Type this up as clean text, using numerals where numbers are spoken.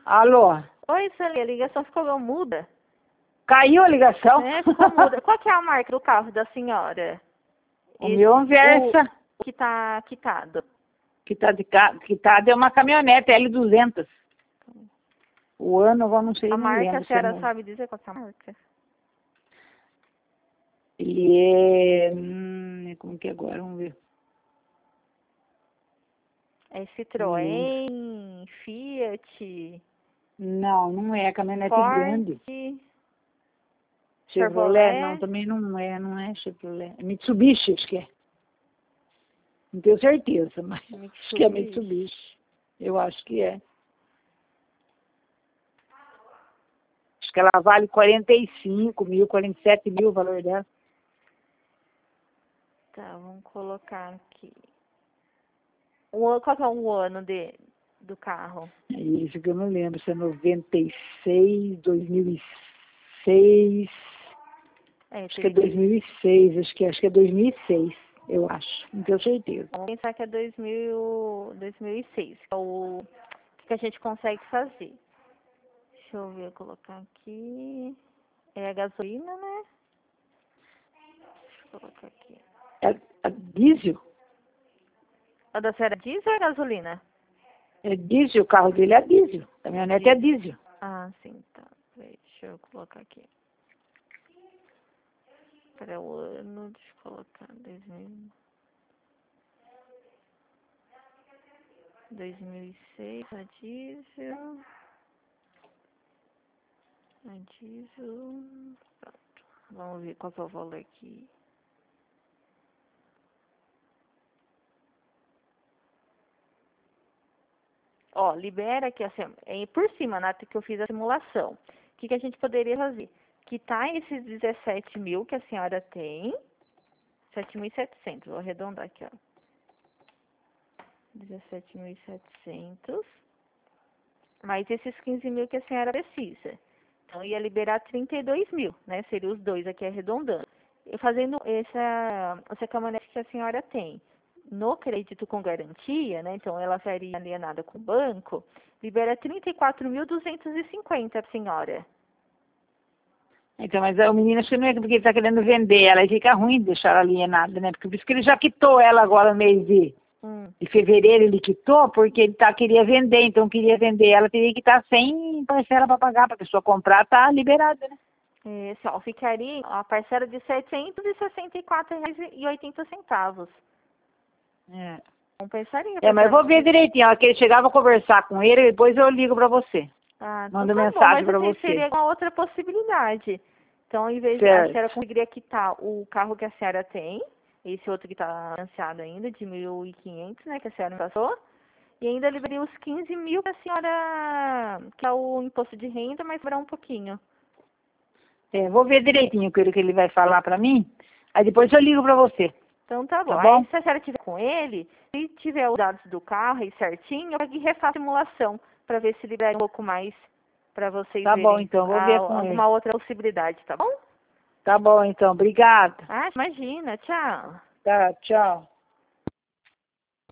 Alô? Oi, Celia, a ligação ficou muda. Caiu a ligação? É, ficou muda. Qual que é a marca do carro da senhora? O meu Anversa, O que tá quitado. quitado é uma caminhonete L200. O ano, eu não sei, A não marca, lembro. a senhora sabe dizer qual que é a marca? Ele é... como que é agora? Vamos ver. É Não lembro. Citroën, Fiat, Não, não é. Caminhonete Ford, grande. Chevrolet? Não, Chevrolet. também não é Chevrolet. É Mitsubishi, acho que é. Não tenho certeza, mas acho que é Mitsubishi. Eu acho que é. Acho que ela vale 45 mil, 47 mil o valor dela. Tá, vamos colocar aqui. Qual que é o ano do carro? É isso que eu não lembro, se é 96, 2006. Acho que é 2006, acho que é 2006, eu acho. Não tenho certeza. Vamos pensar que é 2006. Que é o que a gente consegue fazer. Deixa eu ver, colocar aqui. É a gasolina, né? Deixa eu colocar aqui. É diesel? A da senhora é diesel ou é gasolina? É diesel, o carro dele é diesel. A caminhonete é diesel. Ah, sim, tá. Deixa eu colocar aqui. Para o ano, deixa eu colocar 2006, a diesel. A diesel. Pronto. Vamos ver qual que é o valor aqui. Ó, libera aqui, assim, por cima, né, que eu fiz a simulação. O que a gente poderia fazer? Quitar esses 17 mil que a senhora tem. 7.700, vou arredondar aqui, ó. 17.700. Mais esses 15 mil que a senhora precisa. Então, ia liberar 32 mil, né? Seria os dois aqui arredondando. Eu fazendo essa caminhonete que a senhora tem no crédito com garantia, né? Então, ela seria alienada com o banco, libera 34.250 a senhora. Então, mas o menino acho que não é porque ele está querendo vender ela, e fica ruim deixar ela alienada, né? Porque por isso que ele já quitou ela agora no mês de fevereiro, ele quitou, porque ele queria vender, então queria vender ela, teria que estar sem parcela para pagar, para a pessoa comprar, tá liberada, né? Ó, ficaria a parcela de R$ 764,80. É. Compensaria. Mas eu vou ver direitinho, a hora que ele chegar, eu vou conversar com ele, depois eu ligo para você. Ah, então Mando tá mensagem bom, para mas assim, você. seria uma outra possibilidade. Então, em vez a senhora conseguiria quitar o carro que a senhora tem, esse outro que está financiado ainda, de 1.500, né, que a senhora me passou, e ainda liberaria os 15 mil que a senhora, que é o imposto de renda, mas vai um pouquinho. Vou ver direitinho o que ele vai falar para mim, aí depois eu ligo para você. Então tá bom. Tá bom? Aí se a senhora tiver com ele, se tiver os dados do carro aí certinho, eu vou refazer a simulação para ver se libera um pouco mais para vocês Tá verem bom, então, vou ver com ele. alguma outra possibilidade, tá bom? Tá bom, então, obrigada. Ah, imagina, tchau. Tá, tchau.